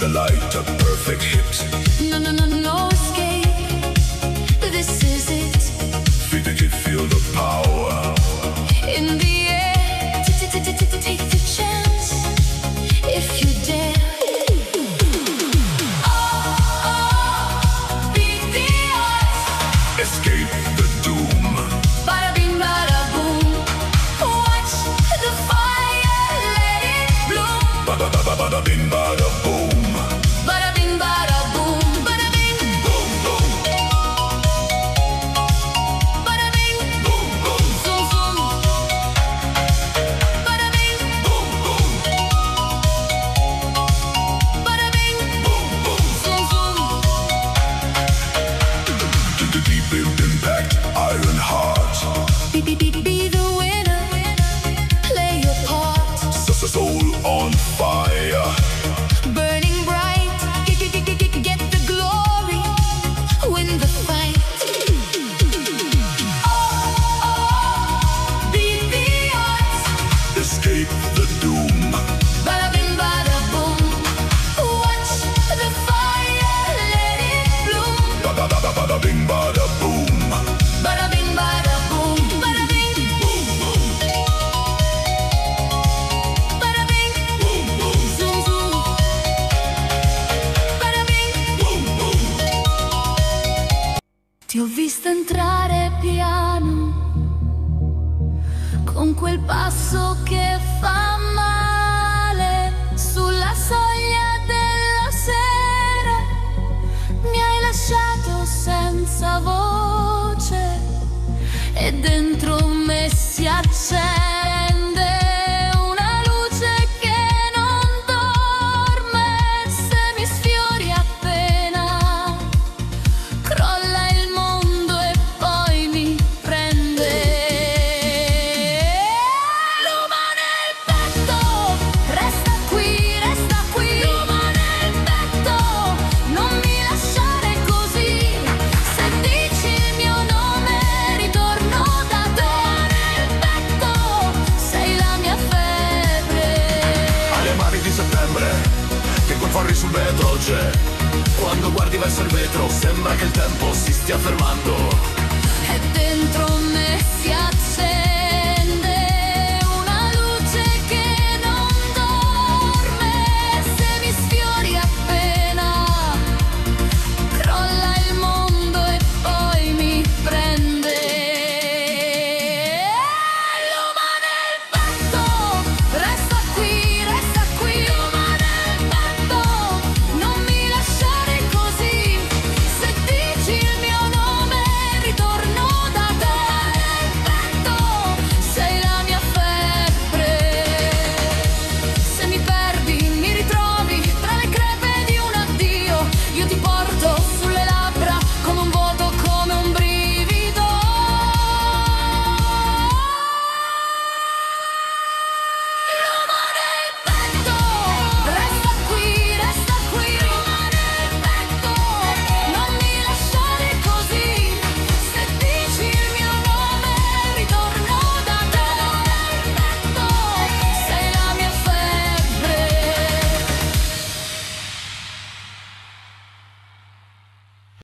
the light of perfect hit. No, no, no, no escape. This is it. Feel the power in the air. Take the chance if you dare. Oh, beat the odds. Escape the doom. Bada bing, bada boom. Watch the fire, let it bloom. Bada bing, bada boom. Bada bing, bada boom. Bada bing, boom, boom. Bada bing, boom, boom. Zoom, zoom. Bada bing, boom, boom. Bada bing, boom, boom. zoom, zoom. To the deep impact, iron heart. Be the winner. Play your part. Soul on fire. Burning bright. Get the glory. Win the fight. Oh, beat the odds. Escape the doom. Bada bing, bada boom. Watch the fire, let it bloom. Bada bing, bada boom. Bada bing, bada boom. Bada bing, boom, boom. Bada bing, boom, boom. zoom, zoom. Bada bing, boom, boom. ti ho vista entrare piano con quel passo che fa male sulla soglia della sera. Mi hai lasciato senza voce e dentro me si accende una luce che non dorme. Se mi sfiori appena crolla il mondo e poi mi prende. L'uomo nel petto, resta qui, resta qui. L'uomo nel petto, non mi lasciare così. Se dici il mio nome ritorno da te. Nel petto, sei la mia febbre. Alle mani di settembre, che quel fuori sul vetro c'è. Quando guardi verso il vetro, sembra che il tempo si stia fermando. E dentro me si accende